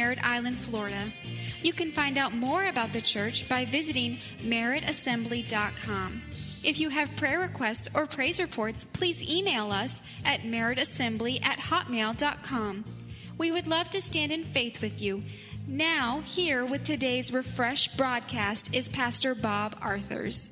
Merritt Island, Florida. You can find out more about the church by visiting merrittassembly.com. If you have prayer requests or praise reports, please email us at merrittassembly@hotmail.com. We would love to stand in faith with you. Now, here with today's Refresh broadcast is Pastor Bob Arthurs.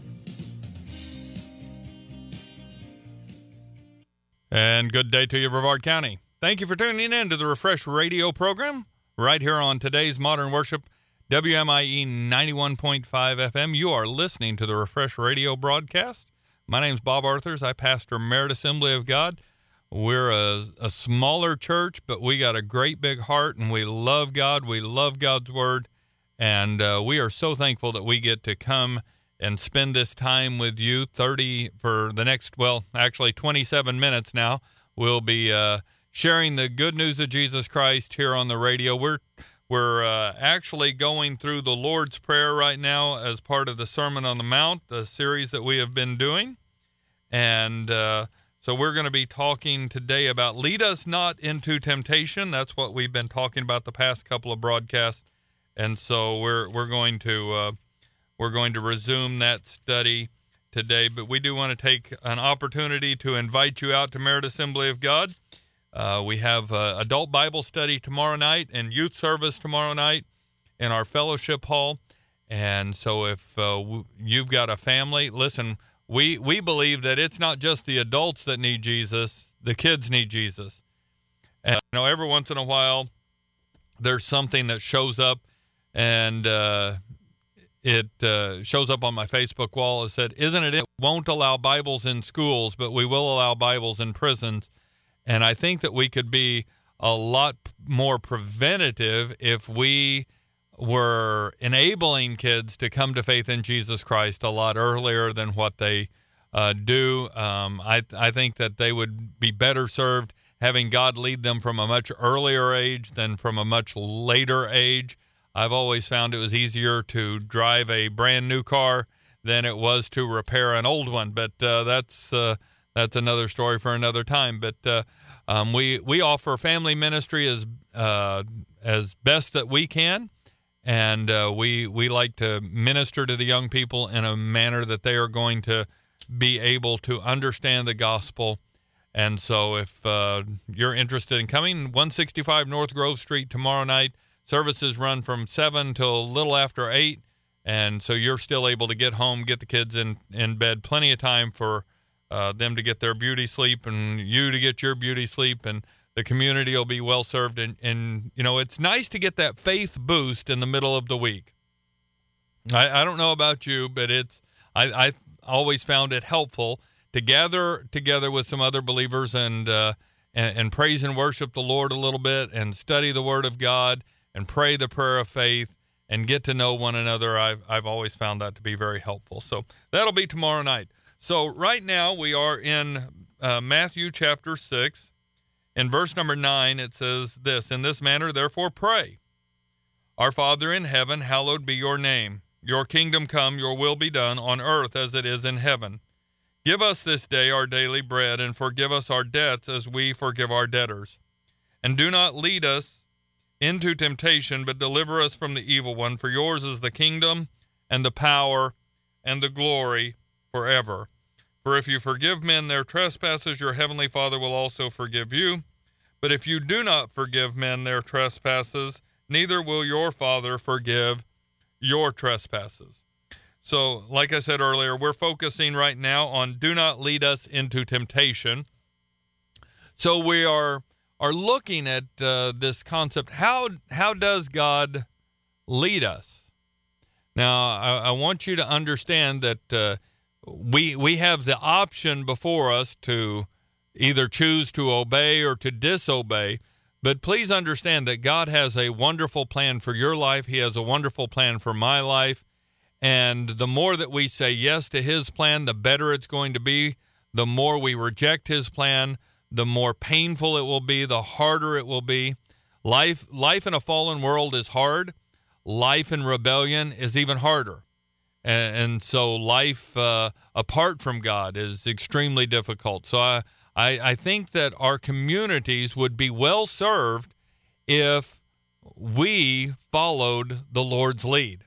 And good day to you, Brevard County. Thank you for tuning in to the Refresh radio program right here on today's Modern Worship, WMIE 91.5 FM. You are listening to the Refresh radio broadcast. My name's Bob Arthurs. I pastor Merritt Assembly of God. We're a smaller church, but we got a great big heart, and we love God. We love God's Word, and we are so thankful that we get to come and spend this time with you. 27 minutes now. We'll be sharing the good news of Jesus Christ here on the radio. We're actually going through the Lord's Prayer right now as part of the Sermon on the Mount, the series that we have been doing, and so we're going to be talking today about lead us not into temptation. That's what we've been talking about the past couple of broadcasts, and so we're going to resume that study today. But we do want to take an opportunity to invite you out to Merritt Assembly of God. We have adult Bible study tomorrow night and youth service tomorrow night in our fellowship hall. And so if you've got a family, listen. We believe that it's not just the adults that need Jesus, the kids need Jesus. And every once in a while there's something that shows up, and it shows up on my Facebook wall. It said, "Isn't it won't allow Bibles in schools, but we will allow Bibles in prisons." And I think that we could be a lot more preventative if we were enabling kids to come to faith in Jesus Christ a lot earlier than what they do. I think that they would be better served having God lead them from a much earlier age than from a much later age. I've always found it was easier to drive a brand new car than it was to repair an old one, but that's another story for another time. But we offer family ministry as best that we can. And we like to minister to the young people in a manner that they are going to be able to understand the gospel. And so if you're interested in coming, 165 North Grove Street tomorrow night. Services run from 7 till a little after 8. And so you're still able to get home, get the kids in bed. Plenty of time for them to get their beauty sleep and you to get your beauty sleep, and the community will be well served. And it's nice to get that faith boost in the middle of the week. I don't know about you, but I always found it helpful to gather together with some other believers and praise and worship the Lord a little bit, and study the Word of God, and pray the prayer of faith, and get to know one another. I've always found that to be very helpful. So that'll be tomorrow night. So right now we are in Matthew chapter 6. In verse number 9, it says this, "In this manner, therefore, pray. Our Father in heaven, hallowed be your name. Your kingdom come, your will be done on earth as it is in heaven. Give us this day our daily bread, and forgive us our debts as we forgive our debtors. And do not lead us into temptation, but deliver us from the evil one. For yours is the kingdom and the power and the glory forever. For if you forgive men their trespasses, your heavenly Father will also forgive you. But if you do not forgive men their trespasses, neither will your Father forgive your trespasses." So, like I said earlier, we're focusing right now on do not lead us into temptation. So we are looking at this concept. How does God lead us? Now, I want you to understand that we have the option before us to either choose to obey or to disobey. But please understand that God has a wonderful plan for your life. He has a wonderful plan for my life. And the more that we say yes to his plan, the better it's going to be. The more we reject his plan, the more painful it will be, the harder it will be. Life in a fallen world is hard. Life in rebellion is even harder. And so life apart from God is extremely difficult. So I think that our communities would be well served if we followed the Lord's lead.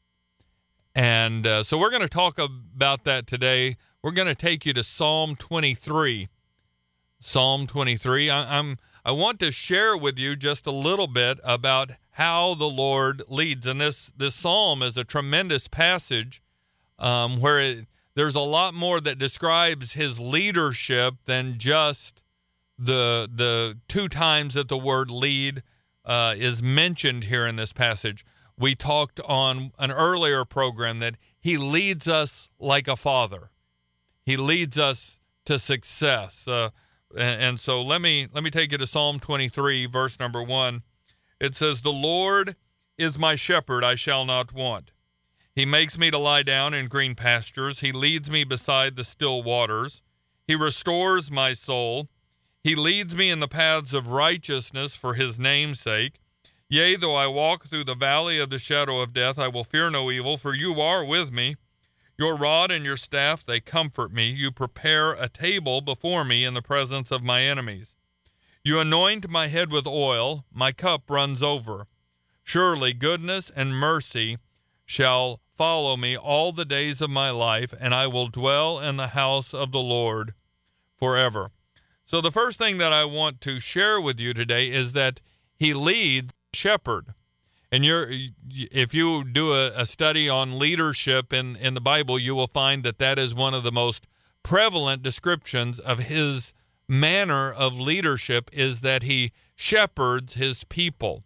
And so we're going to talk about that today. We're going to take you to Psalm 23. Psalm 23. I want to share with you just a little bit about how the Lord leads. And this psalm is a tremendous passage where there's a lot more that describes his leadership than just the two times that the word lead is mentioned here in this passage. We talked on an earlier program that he leads us like a father. He leads us to success. And so let me take you to Psalm 23, verse number 1. It says, "The Lord is my shepherd, I shall not want. He makes me to lie down in green pastures. He leads me beside the still waters. He restores my soul. He leads me in the paths of righteousness for his name's sake. Yea, though I walk through the valley of the shadow of death, I will fear no evil, for you are with me. Your rod and your staff, they comfort me. You prepare a table before me in the presence of my enemies. You anoint my head with oil, my cup runs over. Surely goodness and mercy shall follow me all the days of my life, and I will dwell in the house of the Lord forever." So the first thing that I want to share with you today is that he leads shepherd. And if you do a study on leadership in the Bible, you will find that is one of the most prevalent descriptions of his manner of leadership, is that he shepherds his people.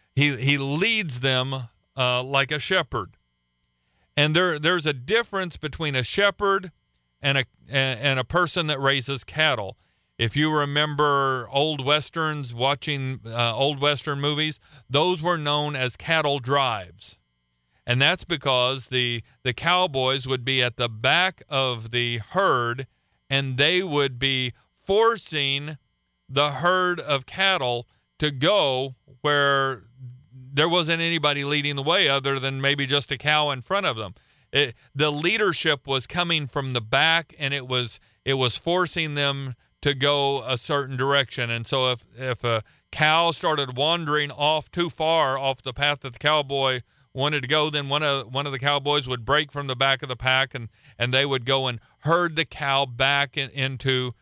He leads them like a shepherd. And there's a difference between a shepherd and a person that raises cattle. If you remember old westerns, watching old western movies, those were known as cattle drives. And that's because the cowboys would be at the back of the herd, and they would be forcing the herd of cattle to go where there wasn't anybody leading the way other than maybe just a cow in front of them. The leadership was coming from the back, and it was forcing them to go a certain direction. And so if a cow started wandering off too far off the path that the cowboy wanted to go, then one of the cowboys would break from the back of the pack, and they would go and herd the cow back into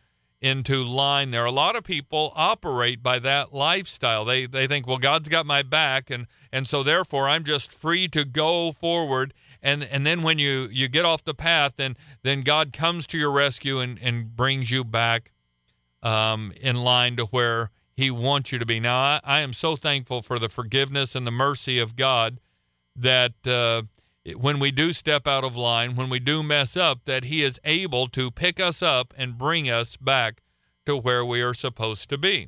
line there. A lot of people operate by that lifestyle. They think, well, God's got my back, and so therefore I'm just free to go forward. And then when you get off the path, then God comes to your rescue and brings you back in line to where he wants you to be. Now, I am so thankful for the forgiveness and the mercy of God that when we do step out of line, when we do mess up, that he is able to pick us up and bring us back to where we are supposed to be.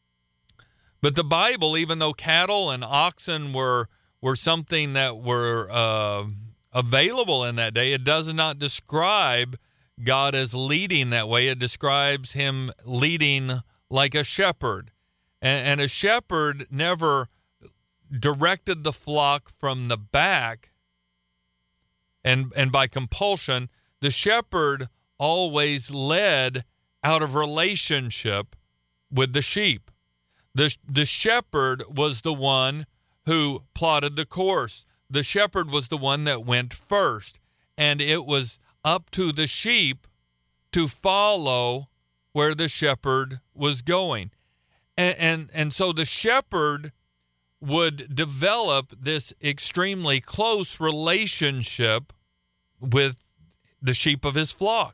But the Bible, even though cattle and oxen were something that were available in that day, it does not describe God as leading that way. It describes him leading like a shepherd. And a shepherd never directed the flock from the back and by compulsion. The shepherd always led out of relationship with the sheep. The shepherd was the one who plotted the course. The shepherd was the one that went first. And it was up to the sheep to follow where the shepherd was going. And so the shepherd would develop this extremely close relationship with the sheep of his flock.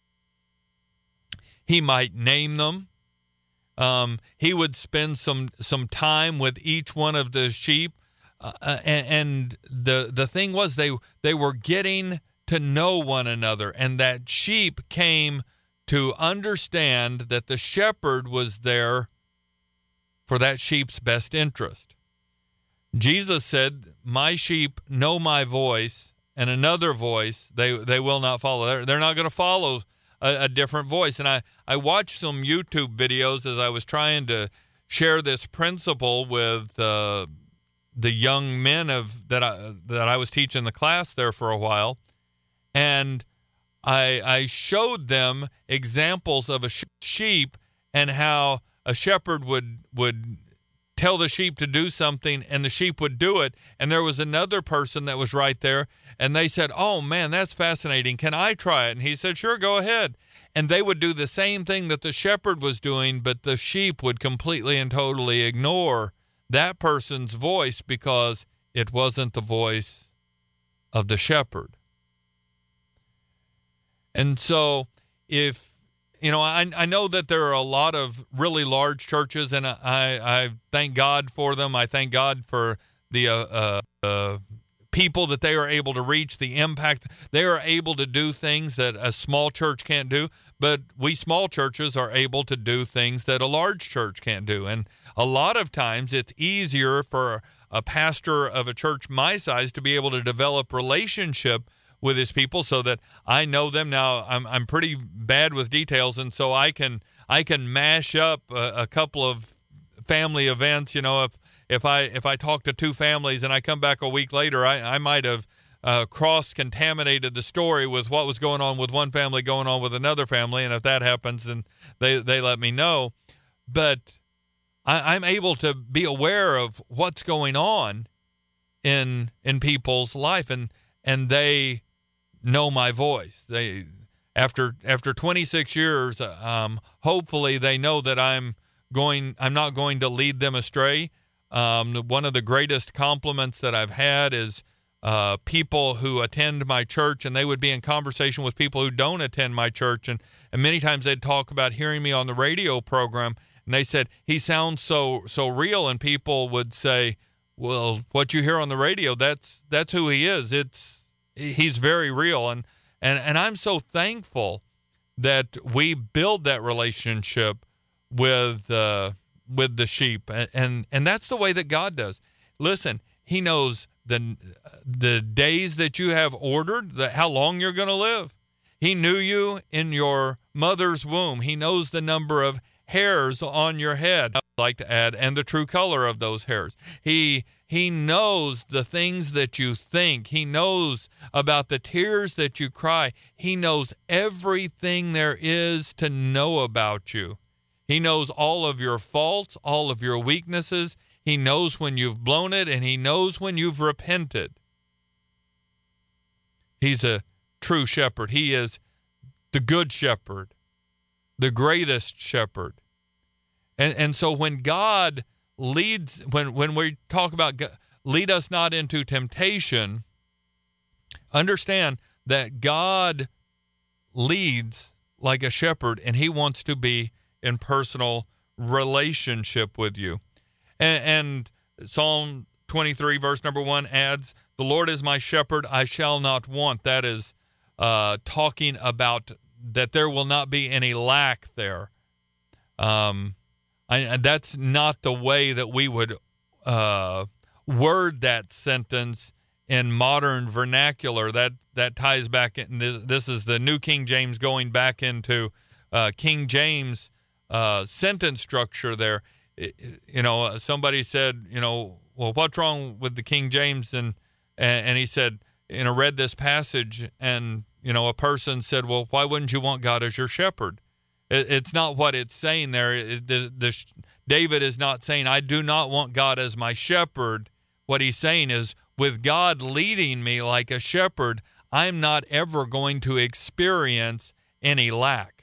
He might name them. He would spend some time with each one of the sheep. And the thing was, they were getting to know one another, and that sheep came to understand that the shepherd was there for that sheep's best interest. Jesus said, "My sheep know my voice, and another voice they will not follow." They're not going to follow a different voice. And I watched some YouTube videos as I was trying to share this principle with the young men that I was teaching the class there for a while. And I showed them examples of a sheep and how a shepherd would tell the sheep to do something, and the sheep would do it. And there was another person that was right there, and they said, "Oh, man, that's fascinating. Can I try it?" And he said, "Sure, go ahead." And they would do the same thing that the shepherd was doing, but the sheep would completely and totally ignore that person's voice because it wasn't the voice of the shepherd. And so if, I know that there are a lot of really large churches, and I thank God for them. I thank God for the people that they are able to reach, the impact. They are able to do things that a small church can't do, but we small churches are able to do things that a large church can't do. And a lot of times it's easier for a pastor of a church my size to be able to develop relationship with his people so that I know them. Now I'm pretty bad with details, and so I can mash up a couple of family events. If I talk to two families and I come back a week later, I might have cross-contaminated the story with what was going on with one family going on with another family, and if that happens, then they let me know. But I'm able to be aware of what's going on in people's life, and they know my voice. They after 26 years, hopefully they know that I'm not going to lead them astray. One of the greatest compliments that I've had is people who attend my church, and they would be in conversation with people who don't attend my church, and many times they'd talk about hearing me on the radio program, and they said, "He sounds so real," and people would say, "Well, what you hear on the radio, that's who he is. He's very real." And I'm so thankful that we build that relationship with the sheep, and that's the way that God does. Listen, He knows the days that you have ordered, how long you're going to live. He knew you in your mother's womb. He knows the number of hairs on your head. I'd like to add, and the true color of those hairs. He knows the things that you think. He knows about the tears that you cry. He knows everything there is to know about you. He knows all of your faults, all of your weaknesses. He knows when you've blown it, and He knows when you've repented. He's a true shepherd. He is the good shepherd, the greatest shepherd. And so when God leads, when we talk about lead us not into temptation, understand that God leads like a shepherd, and He wants to be in personal relationship with you. And Psalm 23, verse number 1 adds, "The Lord is my shepherd, I shall not want." That is talking about that there will not be any lack there. That's not the way that we would word that sentence in modern vernacular. That ties back in. This is the New King James going back into King James sentence structure there. Somebody said, well, what's wrong with the King James? And he said, read this passage, and, a person said, well, why wouldn't you want God as your shepherd? It's not what it's saying there. David is not saying, I do not want God as my shepherd. What he's saying is, with God leading me like a shepherd, I'm not ever going to experience any lack.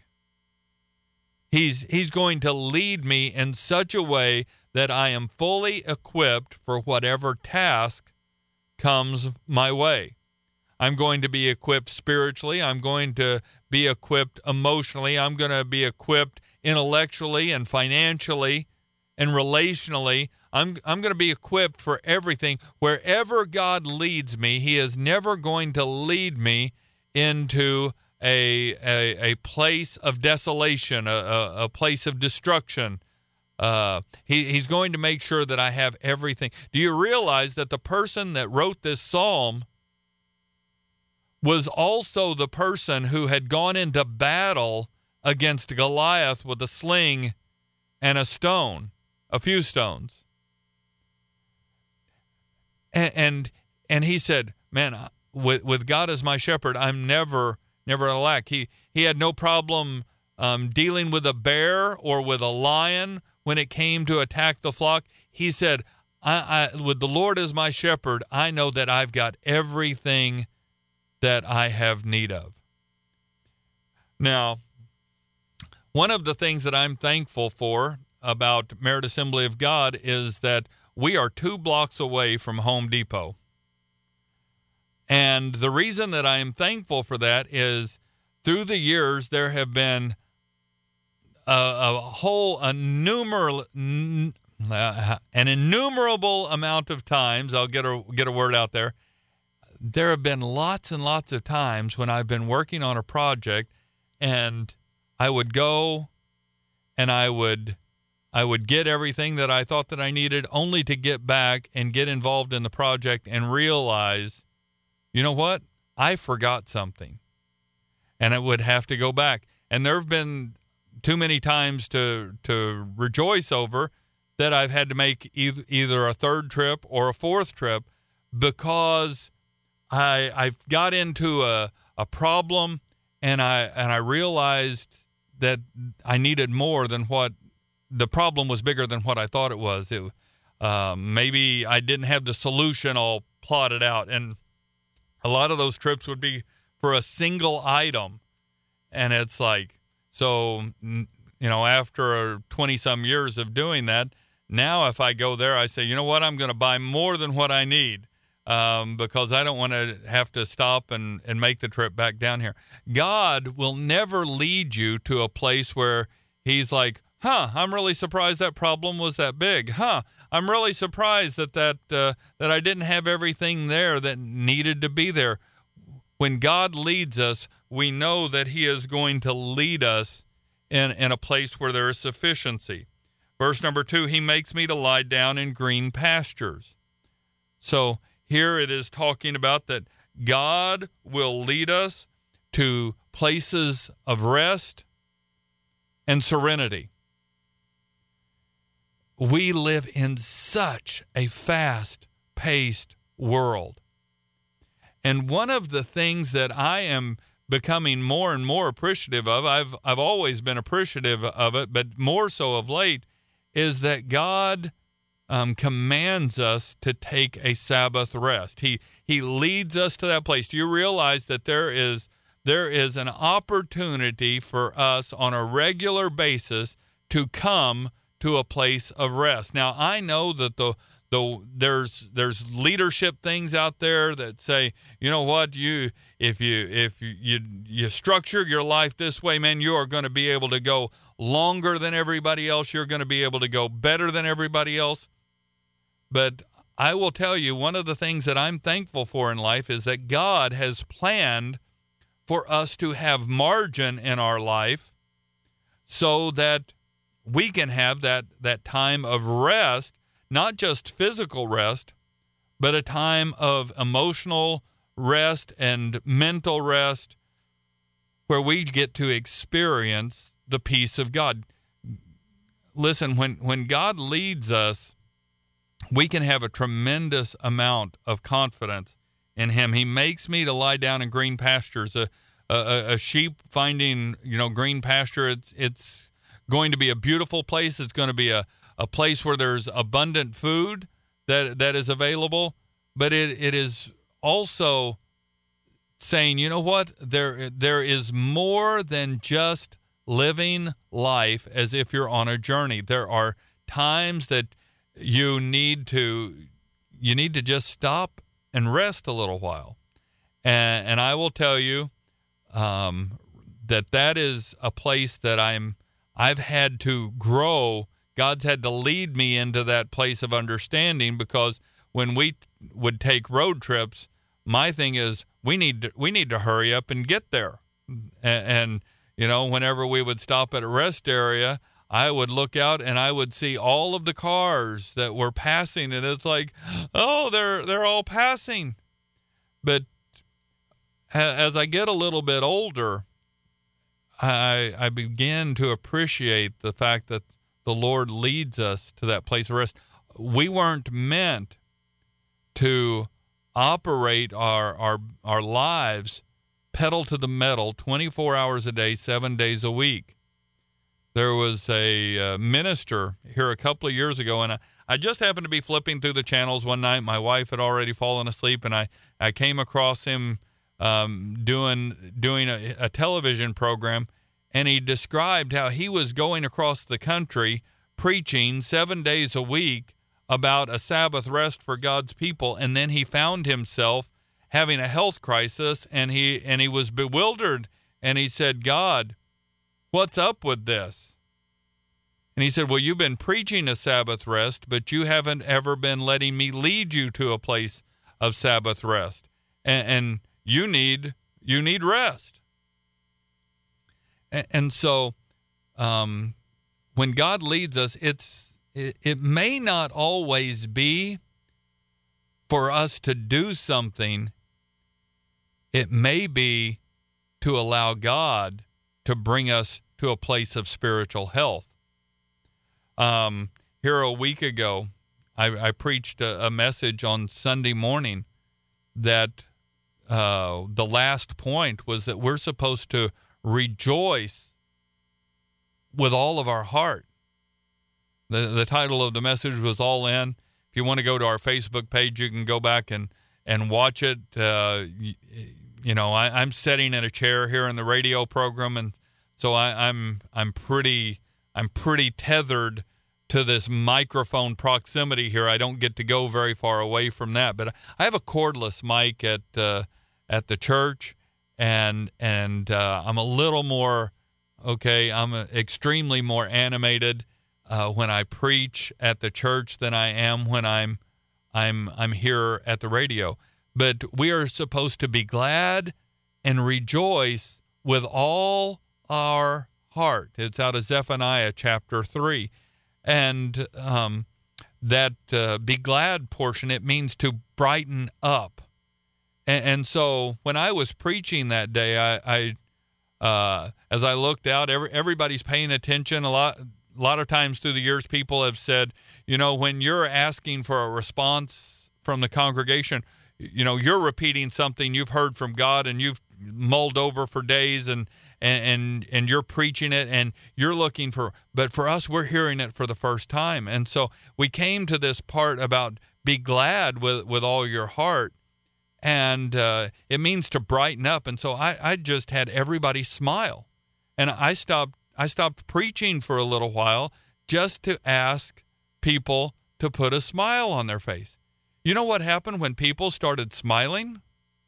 He's going to lead me in such a way that I am fully equipped for whatever task comes my way. I'm going to be equipped spiritually. I'm going to be equipped emotionally. I'm going to be equipped intellectually and financially and relationally. I'm going to be equipped for everything. Wherever God leads me, He is never going to lead me into a place of desolation, a place of destruction. He's going to make sure that I have everything. Do you realize that the person that wrote this psalm was also the person who had gone into battle against Goliath with a sling and a few stones? And he said, man, with God as my shepherd, I'm never a lack. He had no problem dealing with a bear or with a lion when it came to attack the flock. he said, I with the Lord as my shepherd, I know that I've got everything that I have need of. Now, one of the things that I'm thankful for about Merit Assembly of God is that we are 2 blocks away from Home Depot. And the reason that I am thankful for that is through the years, there have been an innumerable amount of times, I'll get a word out there. There have been lots and lots of times when I've been working on a project and I would go and I would get everything that I thought that I needed, only to get back and get involved in the project and realize, you know what? I forgot something. And I would have to go back. And there have been too many times to rejoice over that I've had to make either a 3rd trip or a 4th trip because I've got into a problem and I realized that I needed more than what the problem was, bigger than what I thought it was. Maybe I didn't have the solution all plotted out, and a lot of those trips would be for a single item. And it's like, so, after 20-some years of doing that, now if I go there, I say, you know what, I'm going to buy more than what I need because I don't want to have to stop and make the trip back down here. God will never lead you to a place where he's like, I'm really surprised that problem was that big. I'm really surprised that I didn't have everything there that needed to be there. When God leads us, we know that he is going to lead us in a place where there is sufficiency. Verse number 2, he makes me to lie down in green pastures. So here it is talking about that God will lead us to places of rest and serenity. We live in such a fast-paced world. And one of the things that I am becoming more and more appreciative of, I've always been appreciative of it, but more so of late, is that God commands us to take a Sabbath rest. He leads us to that place. Do you realize that there is an opportunity for us on a regular basis to come to a place of rest? Now, I know that there's leadership things out there that say, you know what, if you structure your life this way, man, you are going to be able to go longer than everybody else. You're going to be able to go better than everybody else. But I will tell you, one of the things that I'm thankful for in life is that God has planned for us to have margin in our life so that we can have that time of rest, not just physical rest, but a time of emotional rest and mental rest where we get to experience the peace of God. Listen, when God leads us, we can have a tremendous amount of confidence in him. He makes me to lie down in green pastures. A sheep finding, green pasture, it's going to be a beautiful place. It's going to be a place where there's abundant food that is available, but it is also saying, you know what, there is more than just living life as if you're on a journey. There are times that you need to just stop and rest a little while, and I will tell you that is a place that I've had to grow. God's had to lead me into that place of understanding, because when we would take road trips, my thing is we need to hurry up and get there. And whenever we would stop at a rest area, I would look out and I would see all of the cars that were passing, and it's like, oh, they're all passing. But as I get a little bit older, I begin to appreciate the fact that the Lord leads us to that place of rest. We weren't meant to operate our lives pedal to the metal 24 hours a day, 7 days a week. There was a minister here a couple of years ago, and I just happened to be flipping through the channels one night. My wife had already fallen asleep, and I came across him doing a television program, and he described how he was going across the country preaching 7 days a week about a Sabbath rest for God's people, and then he found himself having a health crisis, and he was bewildered, and he said, God, what's up with this? And he said, well, you've been preaching a Sabbath rest, but you haven't ever been letting me lead you to a place of Sabbath rest, and you need rest. And so when God leads us, it may not always be for us to do something. It may be to allow God to bring us to a place of spiritual health. Here a week ago, I preached a message on Sunday morning that the last point was that we're supposed to rejoice with all of our heart. The title of the message was All In. If you want to go to our Facebook page, you can go back and watch it. I'm sitting in a chair here in the radio program, and so I'm pretty tethered to this microphone proximity here. I don't get to go very far away from that, but I have a cordless mic at the church, and I'm a little more I'm extremely more animated when I preach at the church than I am when I'm here at the radio. But we are supposed to be glad and rejoice with all our heart. It's out of Zephaniah chapter 3. And that be glad portion, it means to brighten up. And so when I was preaching that day, I as I looked out, everybody's paying attention. A lot of times through the years, people have said, when you're asking for a response from the congregation, you're repeating something you've heard from God and you've mulled over for days, and you're preaching it, and you're looking but for us, we're hearing it for the first time. And so we came to this part about be glad with all your heart. And it means to brighten up. And so I just had everybody smile. And I stopped preaching for a little while just to ask people to put a smile on their face. You know what happened when people started smiling?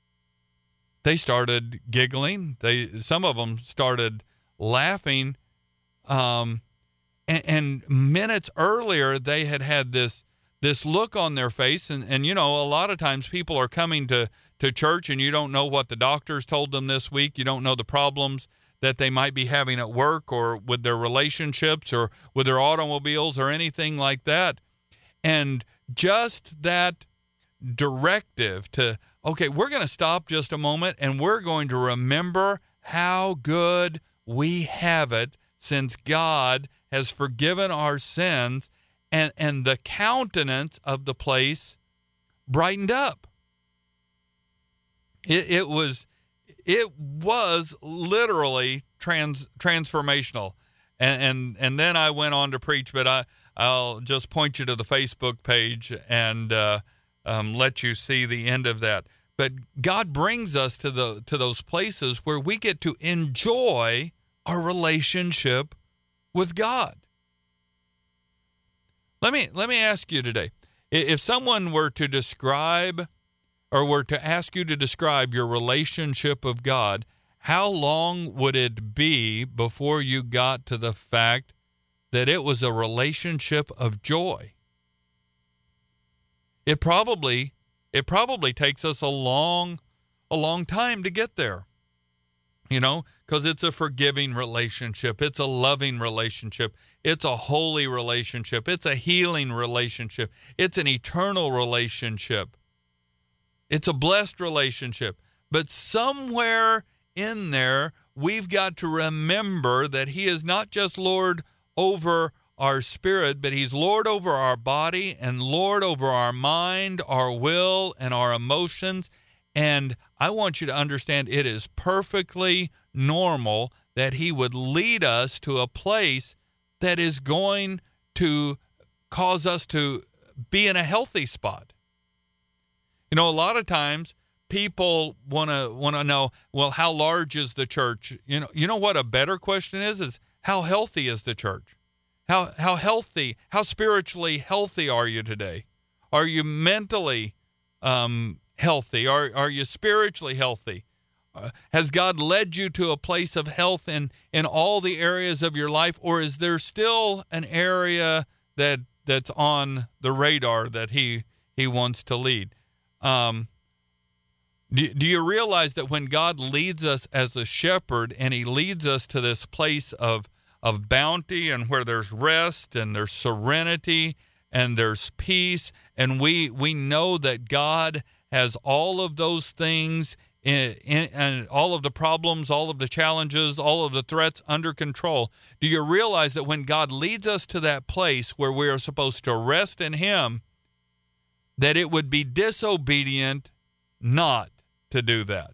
They started giggling. Some of them started laughing. And minutes earlier, they had this look on their face. And a lot of times people are coming to church, and you don't know what the doctors told them this week. You don't know the problems that they might be having at work or with their relationships or with their automobiles or anything like that. And just that directive to, okay, we're going to stop just a moment, and we're going to remember how good we have it since God has forgiven our sins. And the countenance of the place brightened up. It was literally transformational. And then I went on to preach, but I'll just point you to the Facebook page and let you see the end of that. But God brings us to those places where we get to enjoy our relationship with God. Let me ask you today, if someone were to describe or were to ask you to describe your relationship with God, how long would it be before you got to the fact that it was a relationship of joy? It probably takes us a long time to get there. Because it's a forgiving relationship. It's a loving relationship. It's a holy relationship. It's a healing relationship. It's an eternal relationship. It's a blessed relationship. But somewhere in there, we've got to remember that He is not just Lord over our spirit, but He's Lord over our body and Lord over our mind, our will, and our emotions. And I want you to understand it is perfectly normal that He would lead us to a place that is going to cause us to be in a healthy spot. You know, a lot of times people want to know, well, how large is the church? You know what a better question is how healthy is the church? How healthy, how spiritually healthy are you today? Are you mentally healthy? Are you spiritually healthy? Has God led you to a place of health in all the areas of your life, or is there still an area that's on the radar that he wants to lead? Do you realize that when God leads us as a shepherd and he leads us to this place of bounty and where there's rest and there's serenity and there's peace, and we know that God has all of those things and all of the problems, all of the challenges, all of the threats under control? Do you realize that when God leads us to that place where we are supposed to rest in him, that it would be disobedient not to do that?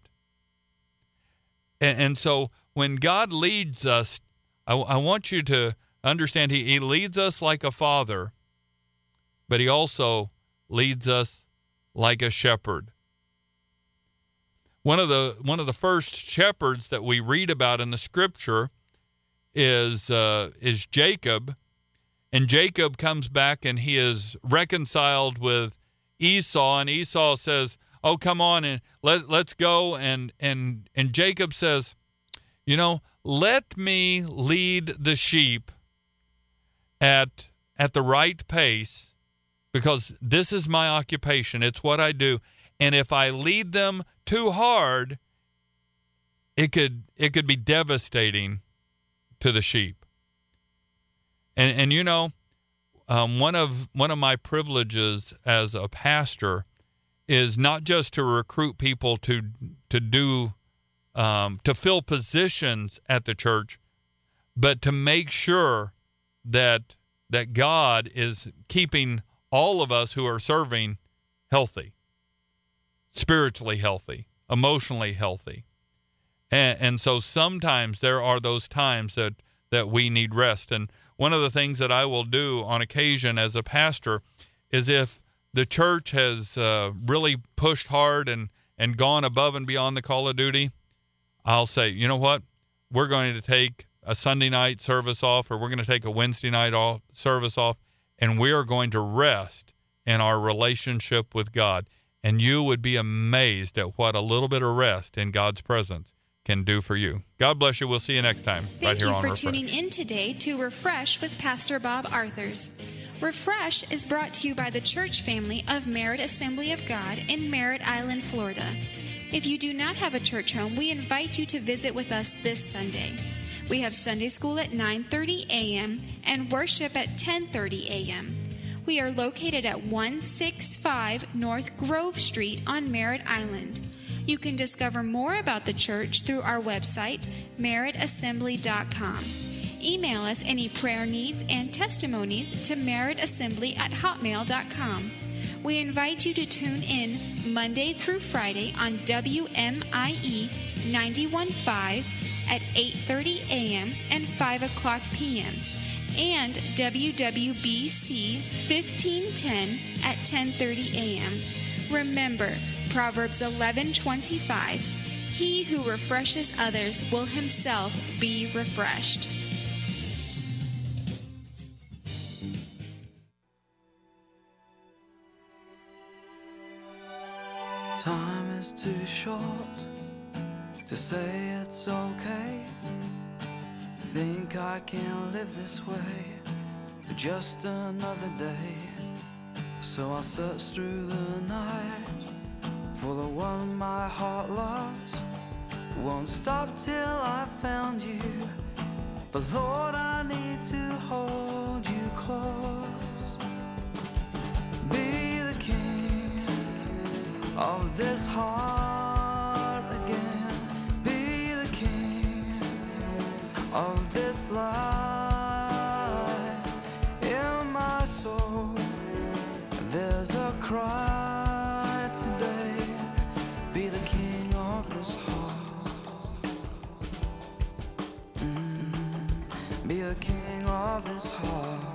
And so when God leads us, I want you to understand he leads us like a father, but he also leads us like a shepherd. One of the first shepherds that we read about in the scripture is Jacob, and Jacob comes back and he is reconciled with Esau, and Esau says, "Oh, come on and let's go." And Jacob says, "Let me lead the sheep at the right pace, because this is my occupation. It's what I do. And if I lead them too hard, it could be devastating to the sheep." And one of my privileges as a pastor is not just to recruit people to fill positions at the church, but to make sure that God is keeping all of us who are serving healthy, spiritually healthy, emotionally healthy. And so sometimes there are those times that we need rest. And one of the things that I will do on occasion as a pastor is, if the church has really pushed hard and gone above and beyond the call of duty, I'll say, you know what, we're going to take a Sunday night service off, or we're going to take a Wednesday night service off, and we are going to rest in our relationship with God. And you would be amazed at what a little bit of rest in God's presence can do for you. God bless you. We'll see you next time. Thank you for tuning in today to Refresh with Pastor Bob Arthurs. Refresh is brought to you by the church family of Merritt Assembly of God in Merritt Island, Florida. If you do not have a church home, we invite you to visit with us this Sunday. We have Sunday school at 9:30 a.m. and worship at 10:30 a.m. We are located at 165 North Grove Street on Merritt Island. You can discover more about the church through our website, merrittassembly.com. Email us any prayer needs and testimonies to merrittassembly@hotmail.com. We invite you to tune in Monday through Friday on WMIE 91.5 at 8:30 a.m. and 5 o'clock p.m. and WWBC 1510 at 10:30 a.m. Remember, Proverbs 11:25, he who refreshes others will himself be refreshed. Time is too short to say it's okay. Think I can live this way for just another day. So I'll search through the night for the one my heart loves. Won't stop till I found you, but Lord, I need to hold you close. Be the king of this heart again. Be the king of this life. In my soul there's a cry today. Be the king of this heart. Be the king of this heart.